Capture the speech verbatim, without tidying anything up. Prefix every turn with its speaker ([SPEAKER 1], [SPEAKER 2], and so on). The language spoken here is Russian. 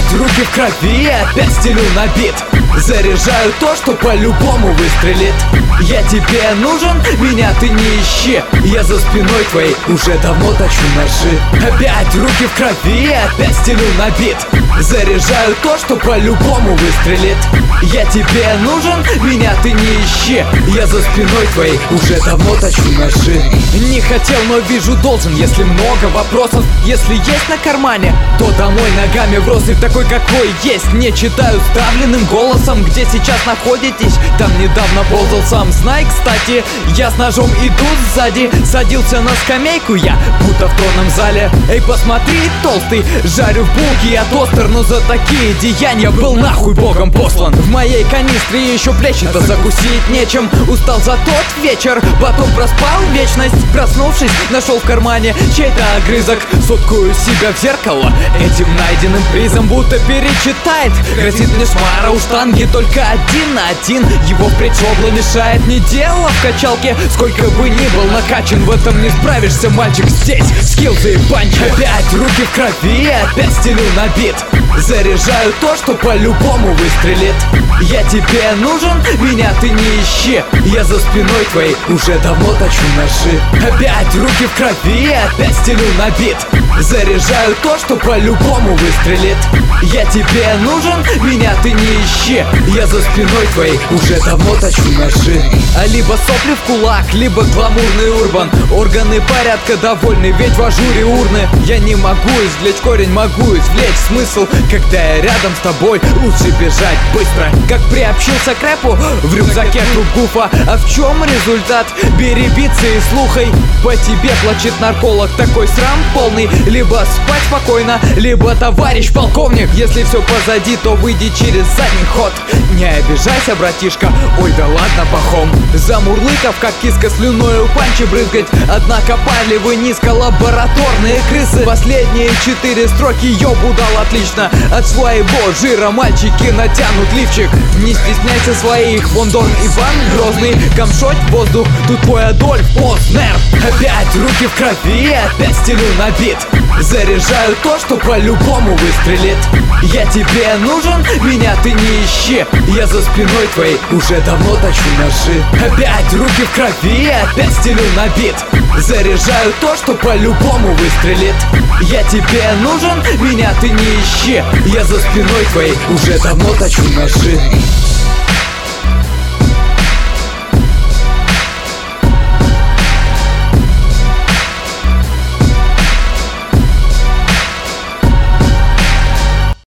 [SPEAKER 1] Опять руки в крови, опять стелю на бит. Заряжаю то, что по-любому выстрелит. Я тебе нужен, меня ты не ищи. Я за спиной твоей уже давно точу ножи. Опять руки в крови, опять стелю на бит. Заряжаю то, что по-любому выстрелит. Я тебе нужен, меня ты не ищи. Я за спиной твоей уже давно точу ножи. Не хотел, но вижу должен. Если много вопросов, если есть на кармане, то домой ногами в розыск такой, какой есть. Не читаю ставленным голосом, где сейчас находитесь. Там недавно ползал сам. Знай, кстати, я с ножом иду сзади. Садился на скамейку я, будто в тронном зале. Эй, посмотри, толстый, жарю в булке я тостер. Но за такие деяния был нахуй богом послан. В моей канистре еще плечи-то закусить нечем. Устал за тот вечер, потом проспал вечность. Проснувшись, нашел в кармане чей-то огрызок. Соткую себя в зеркало этим найденным призом, будто перечитает. Грозит мне шмара у штанги, только один на один. Его впредь шобла мешает. Не дело в качалке, сколько бы ни был накачан. В этом не справишься, мальчик, здесь скиллзы и панчи. Опять руки в крови, опять стелю на бит. Заряжаю то, что по-любому выстрелит. Я тебе нужен, меня ты не ищи. Я за спиной твоей уже давно точу ножи. Опять руки в крови, опять стелю на бит. Заряжаю то, что по-любому выстрелит. Я тебе нужен, меня ты не ищи. Я за спиной твоей уже давно точу ножи. А либо сопли в кулак, либо гламурный урбан. Органы порядка довольны, ведь в ажуре урны. Я не могу извлечь корень, могу извлечь смысл. Когда я рядом с тобой, лучше бежать быстро. Как приобщился к рэпу, в рюкзаке круг гуфа. А в чем результат? Бери битсы и слухай. По тебе плачет нарколог, такой срам полный. Либо спать спокойно, либо товарищ полковник. Если все позади, то выйди через задний ход. Не обижайся, братишка, ой да ладно, пахом. Замурлыков, как киска слюною панчи брызгать. Однако пали вы низко, лабораторные крысы. Последние четыре строки ёбу дал отлично. От своего жира мальчики натянут лифчик. Не стесняйся своих, вон Дон Иван Грозный. Камшоть в воздух, тут твой Адольф Познер. Опять руки в крови, опять стелю на бит. Заряжаю то, что по-любому выстрелит. Я тебе нужен, меня ты не ищи. Я за спиной твоей уже давно точу ножи. Опять руки в крови, опять стелю на бит. Заряжаю то, что по-любому выстрелит. Я тебе нужен, меня ты не ищи. Я за спиной твоей уже давно точу ножи.